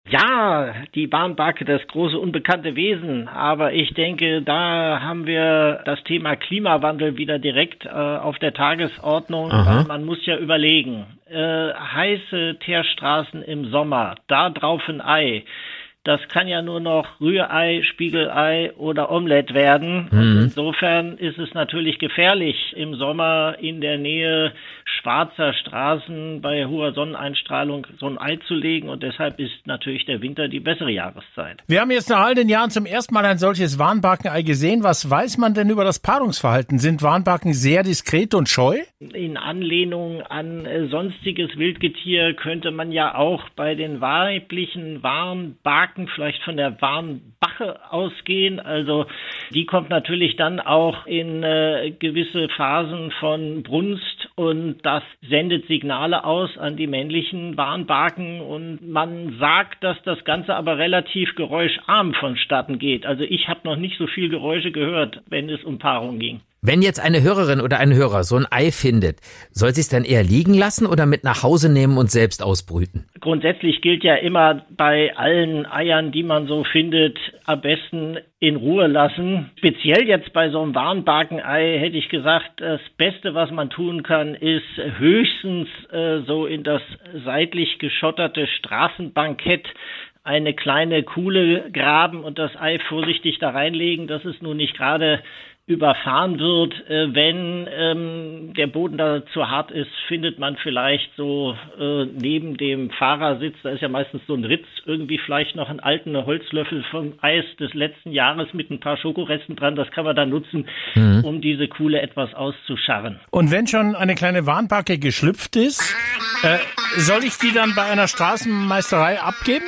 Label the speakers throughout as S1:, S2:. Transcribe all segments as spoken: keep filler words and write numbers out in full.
S1: Ja, die Warnbarke, das große unbekannte Wesen. Aber ich denke, da haben wir das Thema Klimawandel wieder direkt äh, auf der Tagesordnung. Weil man muss ja überlegen, äh, heiße Teerstraßen im Sommer, da drauf ein Ei. Das kann ja nur noch Rührei, Spiegelei oder Omelett werden. Mhm. Und insofern ist es natürlich gefährlich, im Sommer in der Nähe schwarzer Straßen bei hoher Sonneneinstrahlung so ein Ei zu legen. Und deshalb ist natürlich der Winter die bessere Jahreszeit.
S2: Wir haben jetzt nach all den Jahren zum ersten Mal ein solches Warnbarkenei gesehen. Was weiß man denn über das Paarungsverhalten? Sind Warnbarken sehr diskret und scheu?
S1: In Anlehnung an äh, sonstiges Wildgetier könnte man ja auch bei den weiblichen Warnbarken vielleicht von der Warnbache ausgehen. Also die kommt natürlich dann auch in äh, gewisse Phasen von Brunst und das sendet Signale aus an die männlichen Warnbarken und man sagt, dass das Ganze aber relativ geräuscharm vonstatten geht. Also ich habe noch nicht so viel Geräusche gehört, wenn es um Paarung ging.
S3: Wenn jetzt eine Hörerin oder ein Hörer so ein Ei findet, soll sie es dann eher liegen lassen oder mit nach Hause nehmen und selbst ausbrüten?
S1: Grundsätzlich gilt ja immer bei allen Eiern, die man so findet, am besten in Ruhe lassen. Speziell jetzt bei so einem Warnbarkenei hätte ich gesagt, das Beste, was man tun kann, ist höchstens äh, so in das seitlich geschotterte Straßenbankett eine kleine Kuhle graben und das Ei vorsichtig da reinlegen, dass es nun nicht gerade überfahren wird. Äh, wenn ähm, der Boden da zu hart ist, findet man vielleicht so äh, neben dem Fahrersitz, da ist ja meistens so ein Ritz, irgendwie vielleicht noch einen alten Holzlöffel vom Eis des letzten Jahres mit ein paar Schokoresten dran. Das kann man dann nutzen, mhm. um diese Kuhle etwas auszuscharren.
S2: Und wenn schon eine kleine Warnbarke geschlüpft ist, äh, soll ich die dann bei einer Straßenmeisterei abgeben?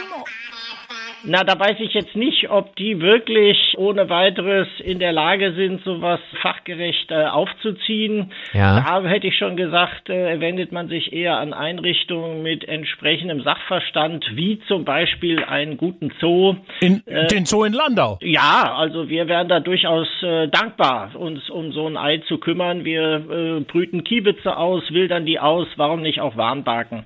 S1: Na, da weiß ich jetzt nicht, ob die wirklich ohne weiteres in der Lage sind, sowas fachgerecht äh, aufzuziehen. Ja. Da hätte ich schon gesagt, äh, wendet man sich eher an Einrichtungen mit entsprechendem Sachverstand, wie zum Beispiel einen guten Zoo.
S2: In, äh, den Zoo in Landau?
S1: Ja, also wir wären da durchaus äh, dankbar, uns um so ein Ei zu kümmern. Wir äh, brüten Kiebitze aus, wildern die aus, warum nicht auch Warnbarken?